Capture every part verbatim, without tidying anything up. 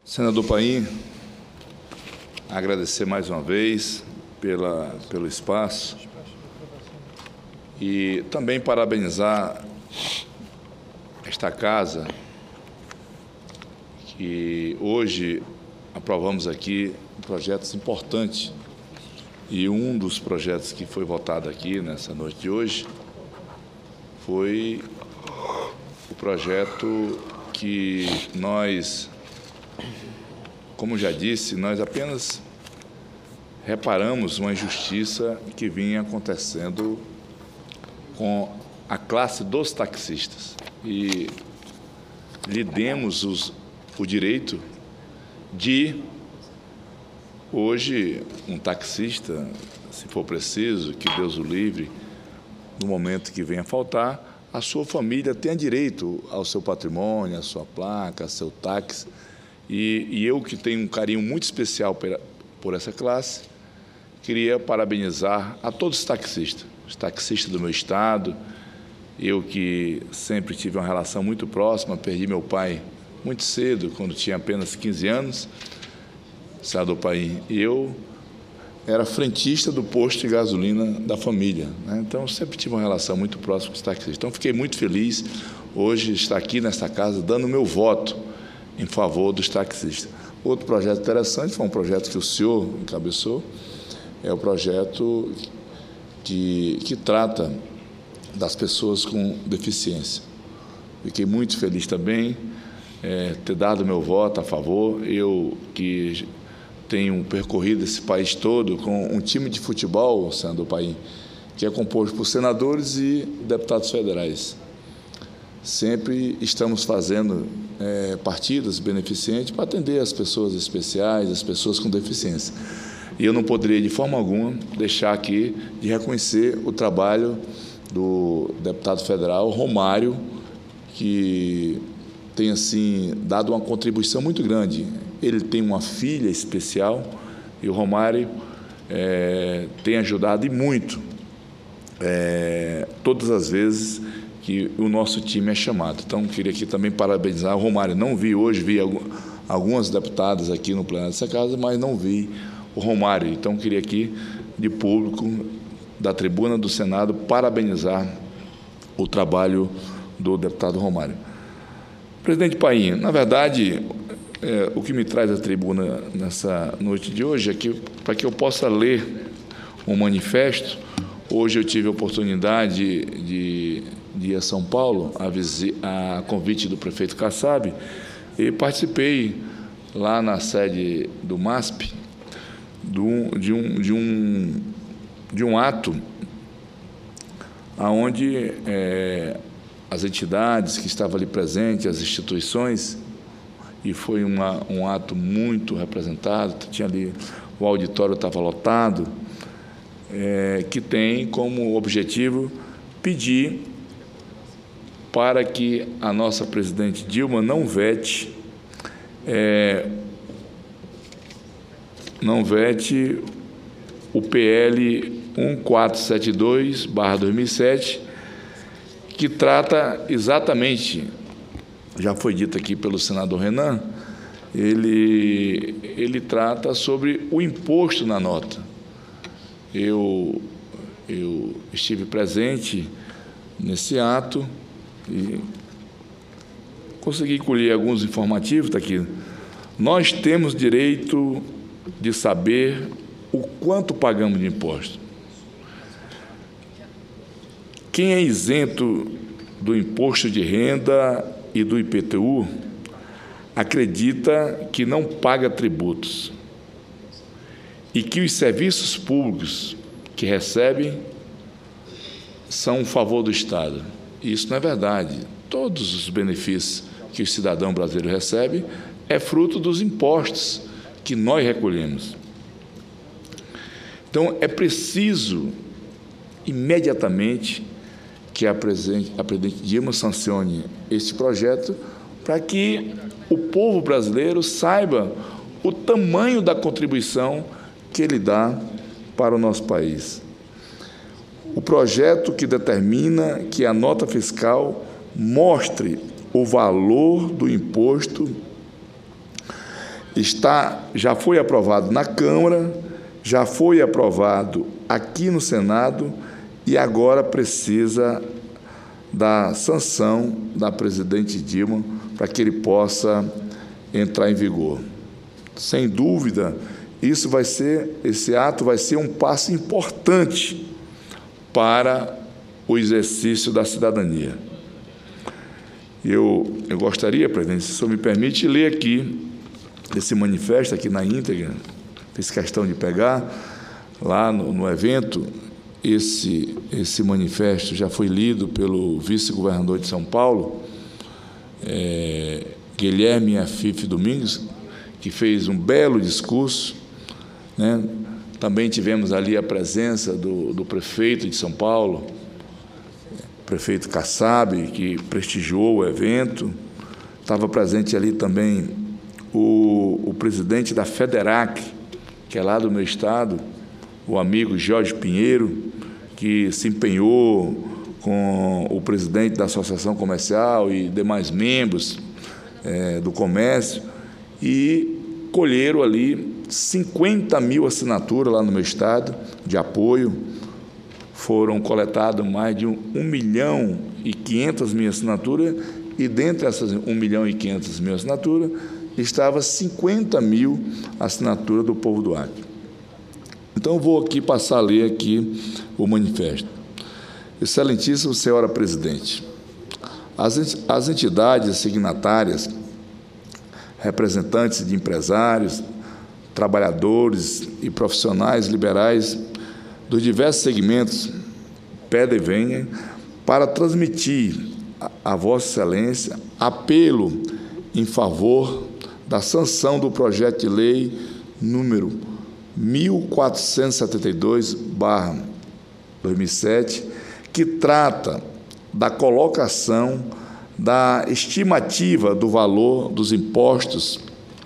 Senador Paim, agradecer mais uma vez pela, pelo espaço e também parabenizar esta casa, que hoje aprovamos aqui projetos importantes, e um dos projetos que foi votado aqui nessa noite de hoje foi o projeto que nós, como já disse, nós apenas reparamos uma injustiça que vinha acontecendo com a classe dos taxistas e lhe demos os, o direito de, hoje, um taxista, se for preciso, que Deus o livre, no momento que venha faltar, a sua família tenha direito ao seu patrimônio, à sua placa, ao seu táxi. E, e eu, que tenho um carinho muito especial por, por essa classe, queria parabenizar a todos os taxistas, os taxistas do meu estado. Eu, que sempre tive uma relação muito próxima, perdi meu pai muito cedo, quando tinha apenas quinze anos, senador Paim, e eu era frentista do posto de gasolina da família, né? Então, eu sempre tive uma relação muito próxima com os taxistas. Então, fiquei muito feliz hoje de estar aqui nesta casa, dando meu voto em favor dos taxistas. Outro projeto interessante foi um projeto que o senhor encabeçou, é o projeto que, que trata das pessoas com deficiência. Fiquei muito feliz também é, ter dado meu voto a favor. Eu, que tenho percorrido esse país todo com um time de futebol, senador Paim, que é composto por senadores e deputados federais. Sempre estamos fazendo é, partidas beneficentes para atender as pessoas especiais, as pessoas com deficiência. E eu não poderia, de forma alguma, deixar aqui de reconhecer o trabalho do deputado federal Romário, que tem, assim, dado uma contribuição muito grande. Ele tem uma filha especial e o Romário é, tem ajudado e muito é, todas as vezes que o nosso time é chamado. Então, queria aqui também parabenizar o Romário. Não vi hoje, vi algumas deputadas aqui no plenário dessa casa, mas não vi o Romário. Então, queria aqui, de público, da tribuna do Senado, parabenizar o trabalho do deputado Romário. Presidente Paim, na verdade, é, o que me traz à tribuna nessa noite de hoje é que, para que eu possa ler um manifesto. Hoje eu tive a oportunidade de, de ir a São Paulo, a, a convite do prefeito Kassab, e participei lá na sede do M A S P do, de, um, de, um, de um ato onde é, as entidades que estavam ali presentes, as instituições, e foi uma, um ato muito representado, tinha ali, o auditório estava lotado, é, que tem como objetivo pedir para que a nossa presidente Dilma não vete, é, não vete o P L um quatro sete dois barra dois mil e sete, que trata exatamente, já foi dito aqui pelo senador Renan, ele, ele trata sobre o imposto na nota. Eu, eu estive presente nesse ato e consegui colher alguns informativos, está aqui. Nós temos direito de saber o quanto pagamos de imposto. Quem é isento do imposto de renda e do I P T U acredita que não paga tributos e que os serviços públicos que recebe são um favor do Estado. Isso não é verdade. Todos os benefícios que o cidadão brasileiro recebe é fruto dos impostos que nós recolhemos. Então, é preciso, imediatamente, que a presidente, a presidente Dilma sancione esse projeto para que o povo brasileiro saiba o tamanho da contribuição que ele dá para o nosso país. O projeto que determina que a nota fiscal mostre o valor do imposto está, já foi aprovado na Câmara, já foi aprovado aqui no Senado e agora precisa da sanção da presidente Dilma para que ele possa entrar em vigor. Sem dúvida, isso vai ser, esse ato vai ser um passo importante para o exercício da cidadania. Eu, eu gostaria, presidente, se o senhor me permite, ler aqui esse manifesto aqui na íntegra, fiz questão de pegar lá no, no evento. Esse, esse manifesto já foi lido pelo vice-governador de São Paulo, é, Guilherme Afife Domingues, que fez um belo discurso, né? Também tivemos ali a presença do, do prefeito de São Paulo, prefeito Kassab, que prestigiou o evento. Estava presente ali também o, o presidente da FEDERAC, que é lá do meu estado, o amigo Jorge Pinheiro, que se empenhou com o presidente da Associação Comercial e demais membros é, do comércio, e colheram ali cinquenta mil assinaturas lá no meu estado de apoio. Foram coletadas mais de um, um milhão e quinhentas mil assinaturas, e dentre essas um milhão e quinhentas mil assinaturas estava cinquenta mil assinaturas do povo do Acre. Então, vou aqui passar a ler aqui o manifesto. Excelentíssimo senhora presidente, as, as entidades signatárias, representantes de empresários, trabalhadores e profissionais liberais dos diversos segmentos, pedem e venham para transmitir a, a Vossa Excelência apelo em favor da sanção do projeto de lei número mil quatrocentos e setenta e dois barra dois mil e sete, que trata da colocação da estimativa do valor dos impostos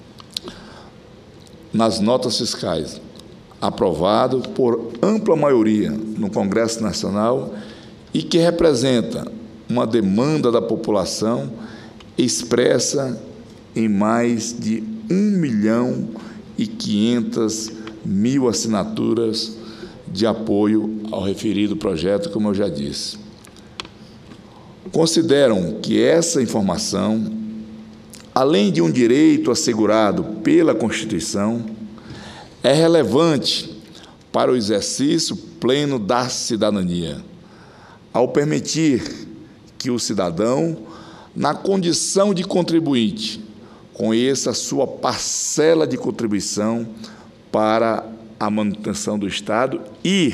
nas notas fiscais, aprovado por ampla maioria no Congresso Nacional e que representa uma demanda da população expressa em mais de um milhão e quinhentas mil assinaturas de apoio ao referido projeto, como eu já disse. Consideram que essa informação, além de um direito assegurado pela Constituição, é relevante para o exercício pleno da cidadania, ao permitir que o cidadão, na condição de contribuinte, conheça a sua parcela de contribuição para a manutenção do Estado e,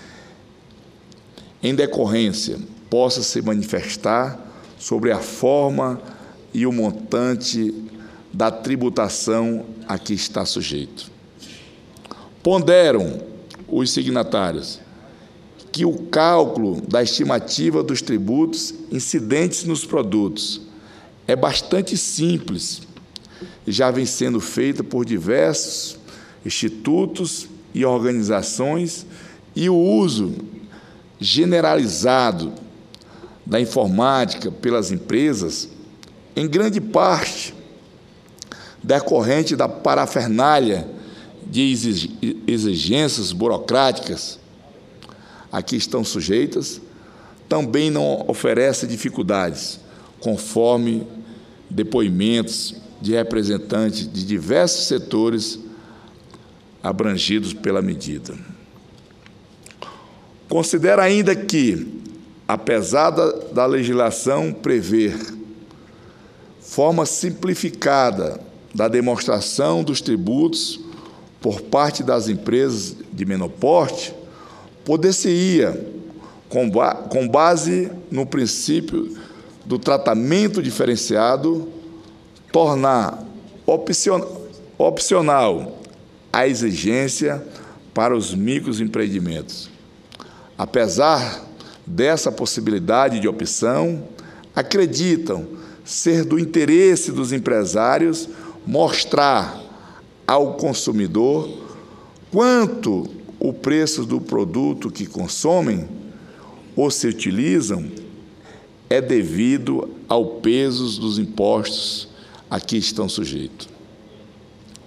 em decorrência, possa se manifestar sobre a forma e o montante da tributação a que está sujeito. Ponderam os signatários que o cálculo da estimativa dos tributos incidentes nos produtos é bastante simples e já vem sendo feita por diversos institutos e organizações, e o uso generalizado da informática pelas empresas, em grande parte decorrente da parafernália de exigências burocráticas a que estão sujeitas, também não oferece dificuldades, conforme depoimentos de representantes de diversos setores abrangidos pela medida. Considera ainda que, apesar da, da legislação prever forma simplificada da demonstração dos tributos por parte das empresas de menor porte, poder-se-ia, com, ba com base no princípio do tratamento diferenciado, tornar opcion opcional a exigência para os microempreendimentos. Apesar dessa possibilidade de opção, acreditam ser do interesse dos empresários mostrar ao consumidor quanto o preço do produto que consomem ou se utilizam é devido ao peso dos impostos a que estão sujeitos.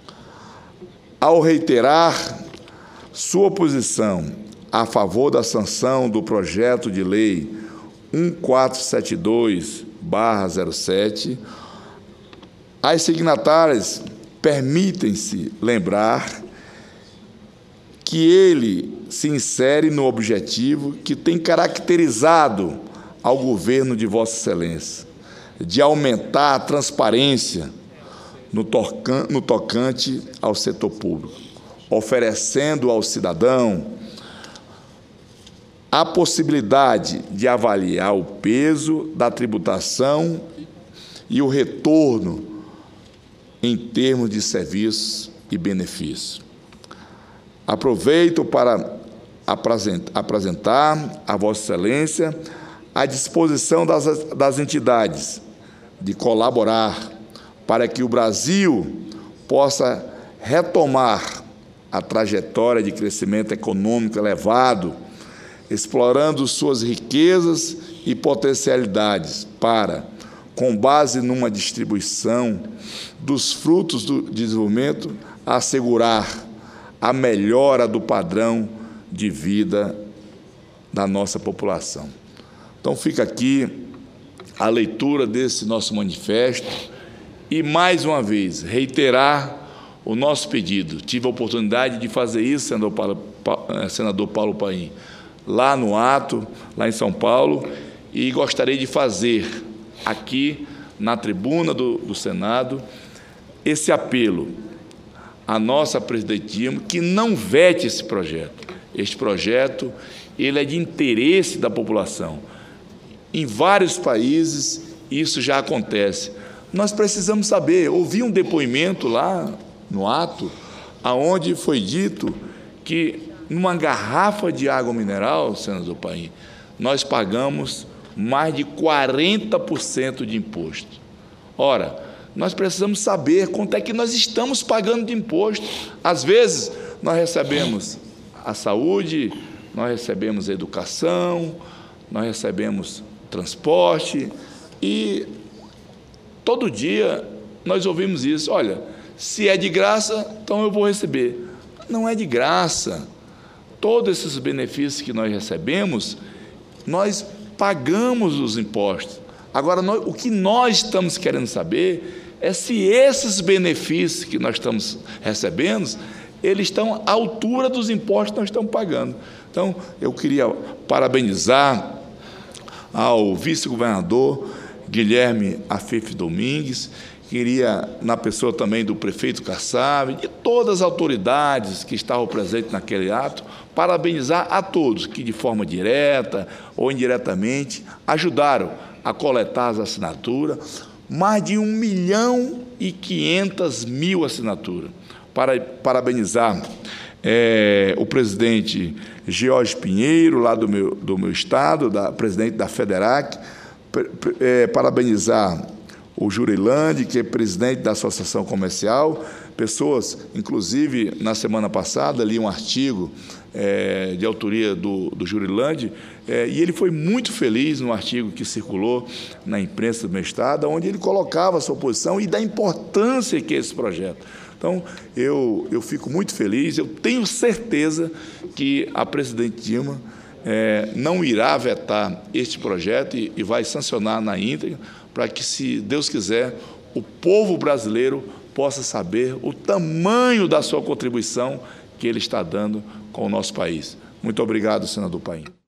ao reiterar sua posição a favor da sanção do projeto de lei um quatro sete dois barra zero sete, as signatárias permitem-se lembrar que ele se insere no objetivo que tem caracterizado ao governo de Vossa Excelência, de aumentar a transparência no, tocan, no tocante ao setor público, oferecendo ao cidadão a possibilidade de avaliar o peso da tributação e o retorno em termos de serviços e benefícios. Aproveito para apresentar a Vossa Excelência a disposição das, das entidades de colaborar para que o Brasil possa retomar a trajetória de crescimento econômico elevado, explorando suas riquezas e potencialidades para, com base numa distribuição dos frutos do desenvolvimento, assegurar a melhora do padrão de vida da nossa população. Então, fica aqui a leitura desse nosso manifesto e, mais uma vez, reiterar o nosso pedido. Tive a oportunidade de fazer isso, senador Paulo, senador Paulo Paim, lá no ato, lá em São Paulo, e gostaria de fazer aqui, na tribuna do, do Senado, esse apelo à nossa presidente Dilma, que não vete esse projeto. Este projeto ele é de interesse da população. Em vários países, isso já acontece. Nós precisamos saber, ouvi um depoimento lá no ato, aonde foi dito que numa garrafa de água mineral, senador Paim, nós pagamos mais de quarenta por cento de imposto. Ora, nós precisamos saber quanto é que nós estamos pagando de imposto. Às vezes, nós recebemos a saúde, nós recebemos a educação, nós recebemos transporte e todo dia nós ouvimos isso. Olha, se é de graça, então eu vou receber. Não é de graça. Todos esses benefícios que nós recebemos, nós pagamos os impostos. Agora, nós, o que nós estamos querendo saber é se esses benefícios que nós estamos recebendo, eles estão à altura dos impostos que nós estamos pagando. Então, eu queria parabenizar ao vice-governador Guilherme Afif Domingues, queria, na pessoa também do prefeito Kassab, e todas as autoridades que estavam presentes naquele ato, parabenizar a todos que, de forma direta ou indiretamente, ajudaram a coletar as assinaturas, mais de um milhão e quinhentas mil assinaturas. Para parabenizar é, o presidente George Pinheiro, lá do meu, do meu estado, da, presidente da FEDERAC, é, parabenizar o Jurilande, que é presidente da Associação Comercial, pessoas, inclusive, na semana passada, li um artigo é, de autoria do, do Jurilande, é, e ele foi muito feliz no artigo que circulou na imprensa do meu estado, onde ele colocava a sua posição e da importância que é esse projeto. Então, eu, eu fico muito feliz, eu tenho certeza que a presidente Dilma é, não irá vetar este projeto e, e vai sancionar na íntegra, para que, se Deus quiser, o povo brasileiro possa saber o tamanho da sua contribuição que ele está dando com o nosso país. Muito obrigado, senador Paim.